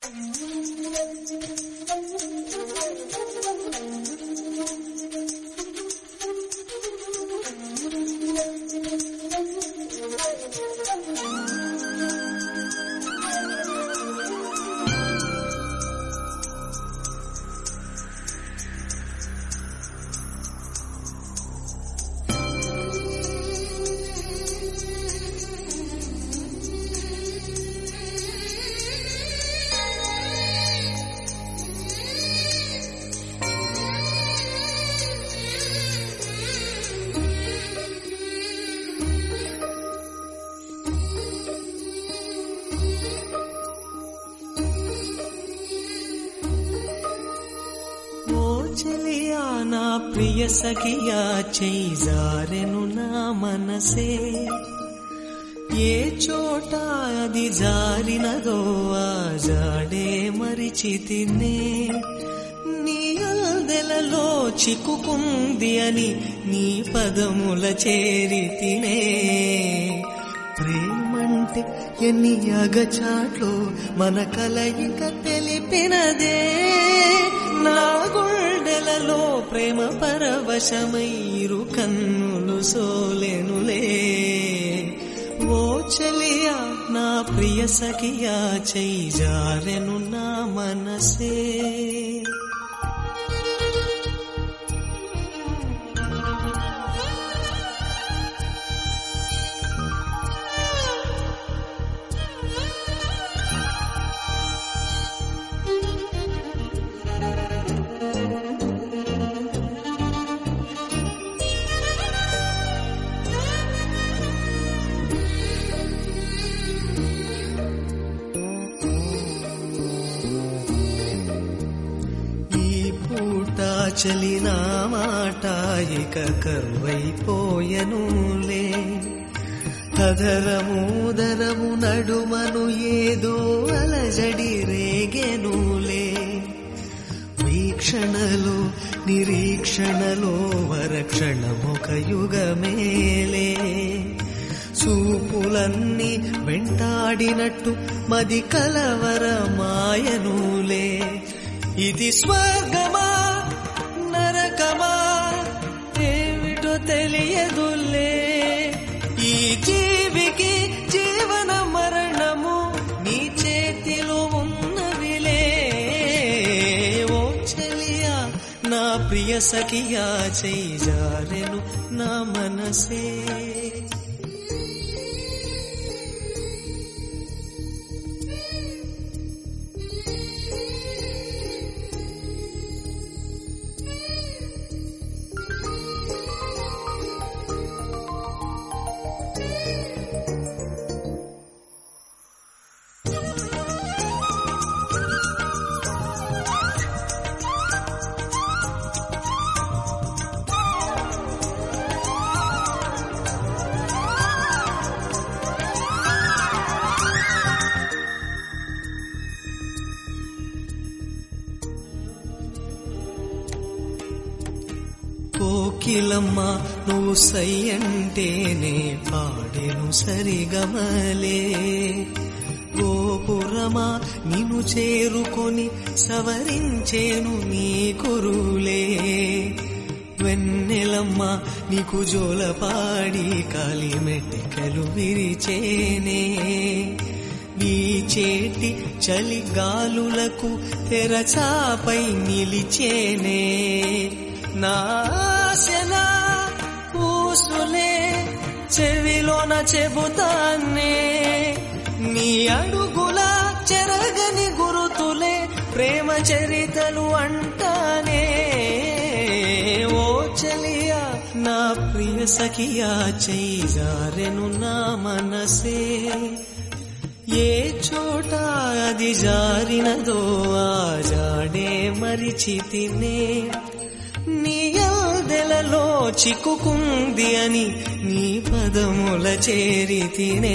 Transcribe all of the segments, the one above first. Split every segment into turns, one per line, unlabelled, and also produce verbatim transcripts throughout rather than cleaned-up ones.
చెలియా నా ప్రియ సఖియా చేజారెను నా మనసే, ఏ చోట అది జారినదో ఆ జాడే మరిచితినే, నీ అందెలలో చిక్కుకుంది అని నీ పదముల చేరితినే. ప్రేమంటే ఎన్ని అగచాట్లో మన కలయిక తెలిపినదే, నా గుండెలలో ప్రేమ పరవశమైరు కన్నులు సోలెనులే. ఓ చెలియా నా ప్రియ సఖియా చేజారెను నా మనసే. చలినా మాట ఇక కరువైపోయనులే, అధరముదరము నడుమను ఏదో అలజడి రేగెనులే. వీక్షణలో నిరీక్షణలో వరక్షణమొక యుగమేలే, చూపులన్నీ వెంటాడినట్టు మది కలవరమాయనులే. ఇది స్వర్గమా నరకమా ఏమిటో తెలియదులే, ఈ జీవికి జీవన మరణము నీ చేతిలో ఉన్నవిలే. ఓ చెలియా నా ప్రియ సఖియా చేజారెను నా మనసే. కోకిలమ్మ నువ్వు సై అంటేనే పాడెను సరిగమలే, గోపురమా నిన్ను చేరుకొని సవరించేను నీ కురులే. వెన్నెలమ్మ నీకు జోలపాడి కాలి మెట్టెకలు విరిచేనే, నీ చేటి చలి గాలులకు తెరచాపై నిలిచేనే. నాశనా పూసులే చెవిలోన చెబుతానే, నీ అడుగుల చెరగని గురుతులే ప్రేమ చరితలు అంటానే. ఓ చెలియా నా ప్రియ సఖియా చేజారెను నా మనసే, ఏ చోట అది జారినదో ఆ జాడే మరిచితినే, నీ అందెలలో చిక్కుకుంది అని నీ పదముల చేరితినే.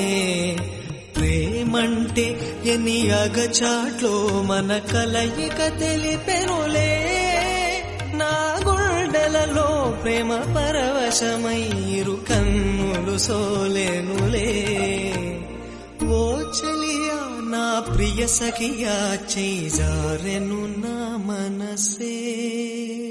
ప్రేమంటే ఎన్ని అగచాట్లో మన కలయిక తెలిపెనులే, నా గుండెలలో ప్రేమ పరవశమైరు కన్నులు సోలెనులే. ఓ చెలియా నా ప్రియ సఖియా చేజారెను నా మనసే.